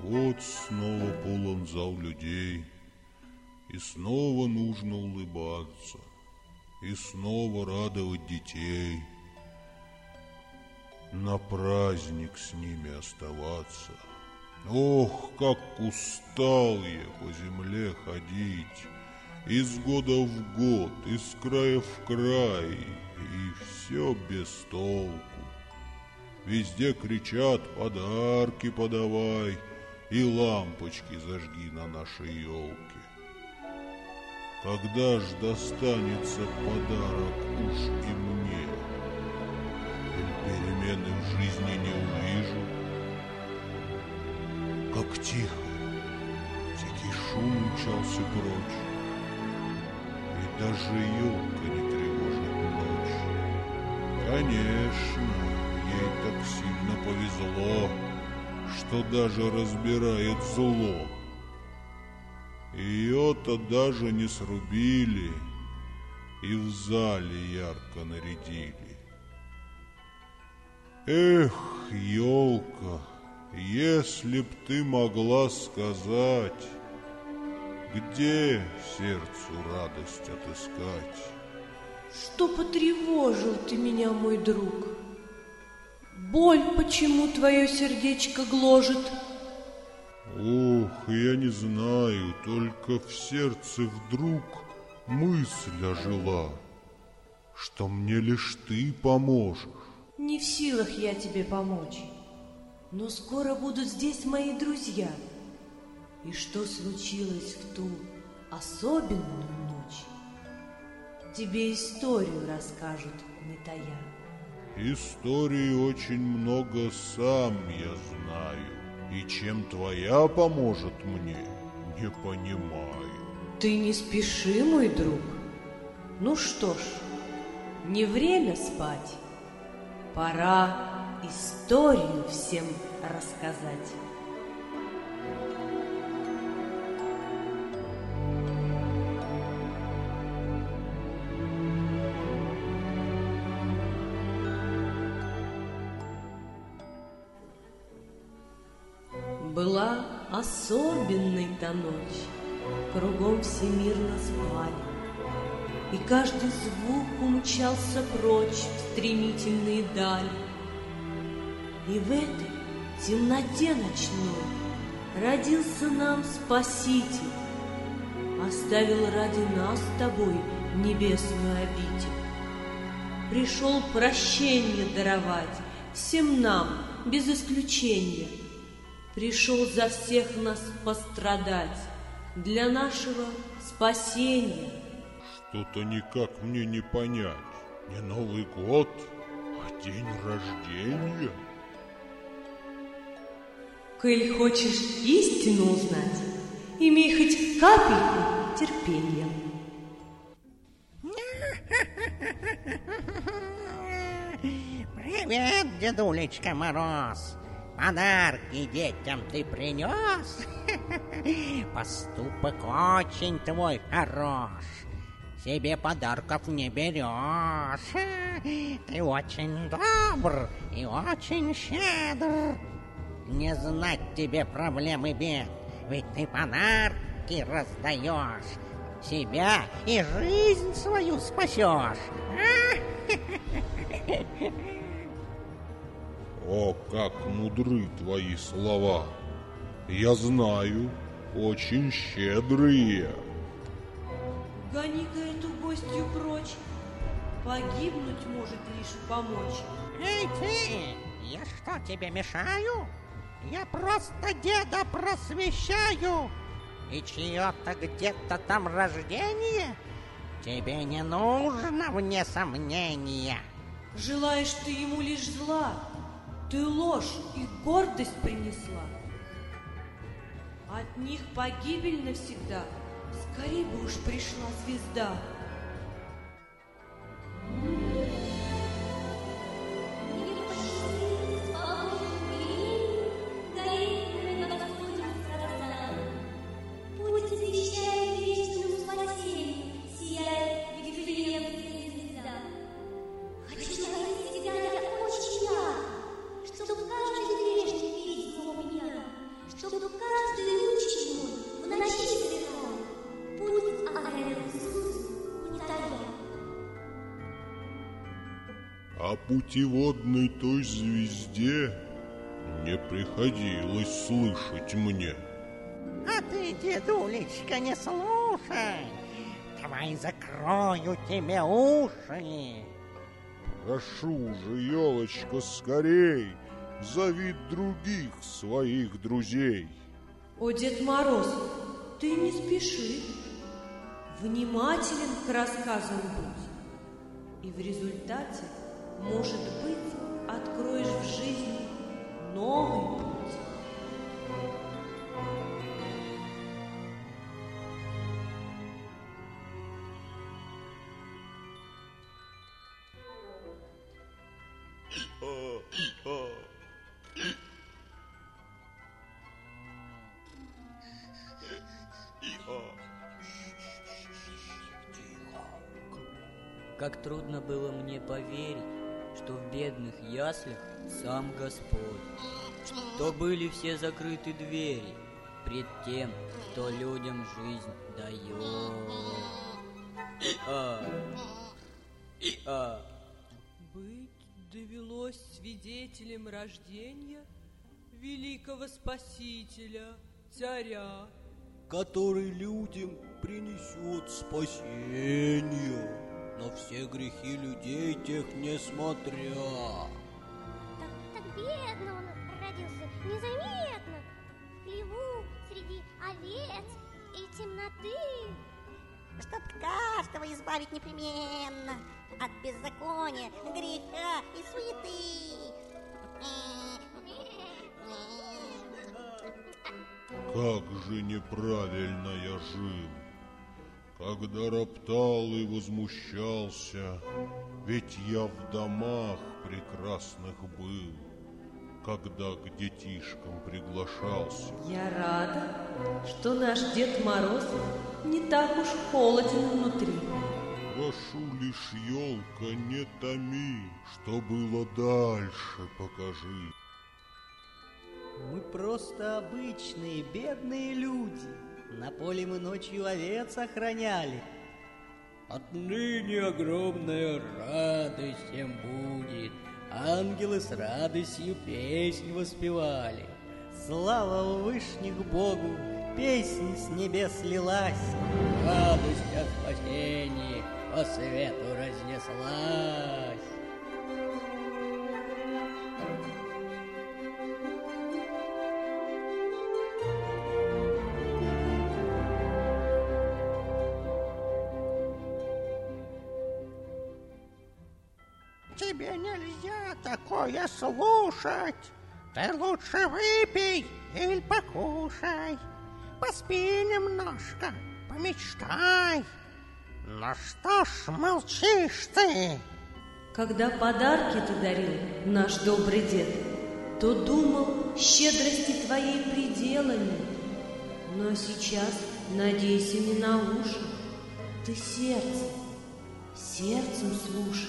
Вот снова полон зал людей, и снова нужно улыбаться, и снова радовать детей, на праздник с ними оставаться. Ох, как устал я по земле ходить, из года в год, из края в край, и все без толку. Везде кричат: подарки подавай и лампочки зажги на нашей елке. Когда ж достанется подарок уж и мне? Или перемены в жизни не увижу? Как тихо, всякий шум умчался прочь, и даже елка не тревожит ночь. Конечно, ей так сильно повезло, что даже разбирает зло. Ее-то даже не срубили и в зале ярко нарядили. Эх, елка, если б ты могла сказать, где сердцу радость отыскать. Что потревожил ты меня, мой друг? Боль почему твое сердечко гложет? Ох, я не знаю, только в сердце вдруг мысль ожила, что мне лишь ты поможешь. Не в силах я тебе помочь, но скоро будут здесь мои друзья. И что случилось в ту особенную ночь, тебе историю расскажут, не тая. Истории очень много сам я знаю, и чем твоя поможет мне, не понимаю. Ты не спеши, мой друг. Ну что ж, не время спать. Пора историю всем рассказать. Была особенной та ночь, кругом всемирно спали, и каждый звук умчался прочь в стремительные дали. И в этой темноте ночной родился нам Спаситель, оставил ради нас с тобой небесную обитель. Пришел прощение даровать всем нам без исключения. Пришел за всех нас пострадать для нашего спасения. Что-то никак мне не понять. Не Новый год, а день рождения. Коль хочешь истину узнать, имей хоть капельку терпения. Привет, дедулечка Мороз. Подарки детям ты принес? Поступок очень твой хорош. Себе подарков не берешь. Ты очень добр и очень щедр. Не знать тебе проблем и бед, ведь ты подарки раздаешь. Себя и жизнь свою спасешь. О, как мудры твои слова! Я знаю, очень щедрые. Гони-ка эту гостью прочь, погибнуть может лишь помочь. Эй ты, я что, тебе мешаю? Я просто деда просвещаю. И чье-то где-то там рождение тебе не нужно, вне сомнения. Желаешь ты ему лишь зла, ты ложь и гордость принесла. От них погибель навсегда, скорей бы уж пришла звезда. Чтобы о путеводной той звезде не приходилось слышать мне. А ты, дедулечка, не слушай. Давай закрою тебе уши. Прошу же, елочка, скорей, зови других своих друзей. О, Дед Мороз, ты не спеши. Внимателен к рассказам будь. И в результате, может быть, откроешь в жизни новый путь. Как трудно было мне поверить, что в бедных яслях сам Господь, что были все закрыты двери пред тем, кто людям жизнь дает. Быть довелось свидетелем рождения великого Спасителя, царя, который людям принесет спасение, на все грехи людей тех несмотря. Так бедно он родился, незаметно, в хлеву среди овец и темноты. Чтоб каждого избавить непременно от беззакония, греха и суеты. Как же неправильно я жил, когда роптал и возмущался, ведь я в домах прекрасных был, когда к детишкам приглашался. Я рада, что наш Дед Мороз не так уж холоден внутри. Прошу лишь, елка, не томи, что было дальше, покажи. Мы просто обычные бедные люди. На поле мы ночью овец охраняли. Отныне огромная радость им будет. Ангелы с радостью песнь воспевали. Слава вышних Богу, песнь с небес лилась. Радость о спасении по свету разнеслась. Тебе нельзя такое слушать. Ты лучше выпей или покушай. Поспи немножко, помечтай. Ну что ж молчишь ты? Когда подарки ты дарил, наш добрый дед, то думал, щедрости твоей предела нет. Но сейчас надейся не на уши, ты сердцем слушай.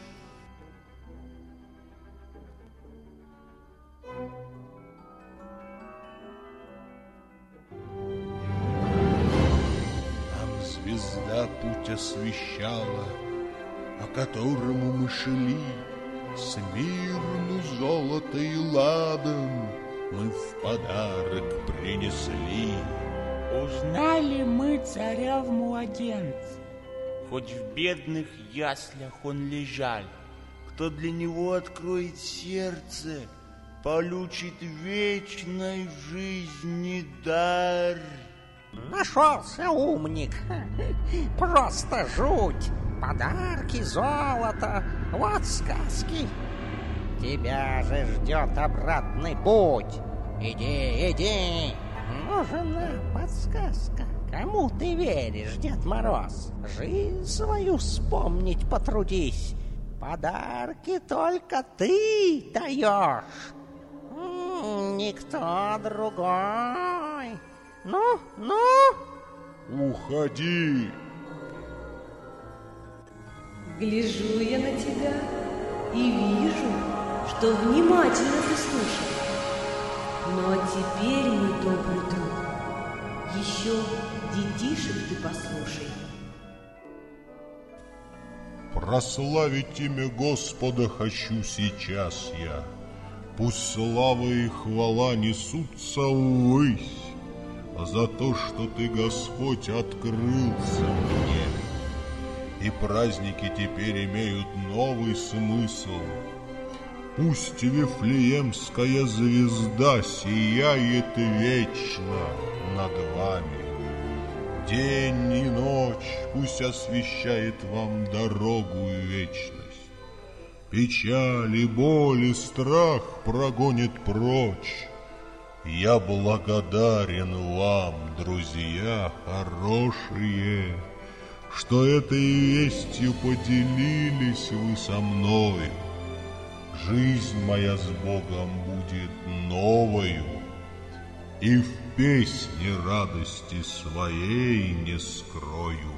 Звезда путь освещала, по которому мы шли. Смирну золото и ладан мы в подарок принесли. Узнали мы царя в младенце, хоть в бедных яслях он лежал. Кто для него откроет сердце, получит вечной жизни дар. Нашелся умник. Просто жуть. Подарки, золото, вот сказки. Тебя же ждет обратный путь. Иди. Нужна подсказка. Кому ты веришь, Дед Мороз? Жизнь свою вспомнить потрудись. Подарки только ты даешь. Никто другой. Ну? Уходи. Гляжу я на тебя и вижу, что внимательно ты слушаешь. Но теперь, мой добрый друг, еще детишек ты послушай. Прославить имя Господа хочу сейчас я. Пусть слава и хвала несутся ввысь за то, что Ты, Господь, открылся мне. И праздники теперь имеют новый смысл. Пусть Вифлеемская звезда сияет вечно над вами. День и ночь пусть освещает вам дорогу и вечность. Печаль и боль и страх прогонит прочь. Я благодарен вам, друзья хорошие, что этой вестью поделились вы со мною. Жизнь моя с Богом будет новою, и в песне радости своей не скрою.